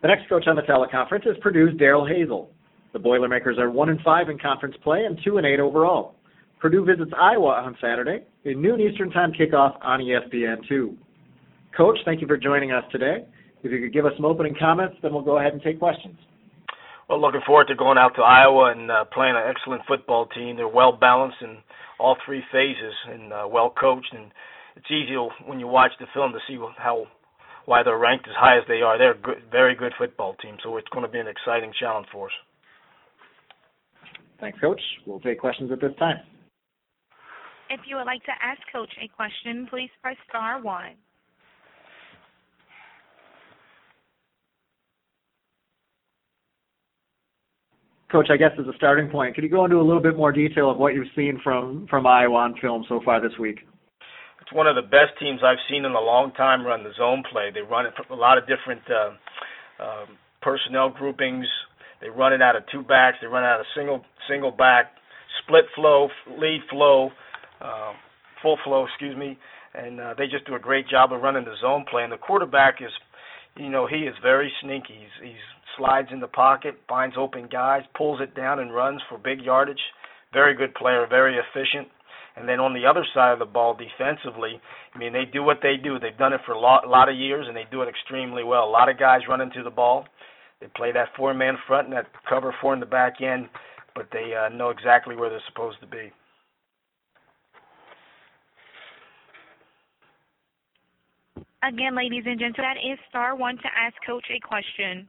The next coach on the teleconference is Purdue's Daryl Hazel. The Boilermakers are 1-5 in conference play and 2-8 overall. Purdue visits Iowa on Saturday, a noon Eastern Time kickoff on ESPN2. Coach, thank you for joining us today. If you could give us some opening comments, then we'll go ahead and take questions. Well, looking forward to going out to Iowa and playing an excellent football team. They're well balanced in all three phases and well coached. And it's easy when you watch the film to see why they're ranked as high as they are. They're a good, very good football team, so it's going to be an exciting challenge for us. Thanks, Coach. We'll take questions at this time. If you would like to ask Coach a question, please press star 1. Coach, I guess as a starting point, could you go into a little bit more detail of what you've seen from Iowa on film so far this week? It's one of the best teams I've seen in a long time run the zone play. They run it from a lot of different personnel groupings. They run it out of two backs. They run it out of single back, split flow, lead flow, full flow, and they just do a great job of running the zone play. And the quarterback is, he is very sneaky. He slides in the pocket, finds open guys, pulls it down and runs for big yardage. Very good player, very efficient. And then on the other side of the ball, defensively, they do what they do. They've done it for a lot of years, and they do it extremely well. A lot of guys run into the ball. They play that four-man front and that cover four in the back end, but they know exactly where they're supposed to be. Again, ladies and gentlemen, that is star 1 to ask Coach a question.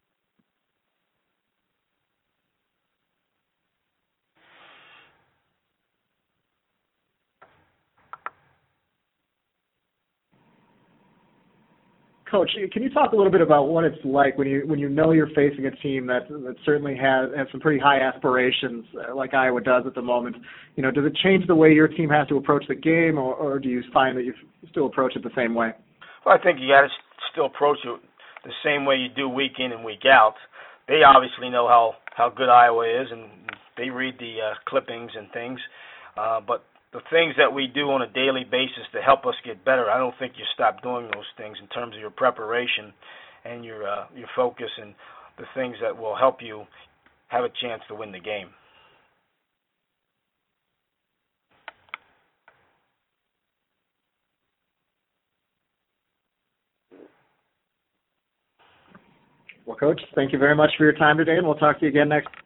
Coach, can you talk a little bit about what it's like when you know you're facing a team that certainly has some pretty high aspirations, like Iowa does at the moment? Does it change the way your team has to approach the game, or do you find that you still approach it the same way? Well, I think you got to still approach it the same way you do week in and week out. They obviously know how good Iowa is, and they read the clippings and things, but the things that we do on a daily basis to help us get better, I don't think you stop doing those things in terms of your preparation and your focus and the things that will help you have a chance to win the game. Well, Coach, thank you very much for your time today, and we'll talk to you again next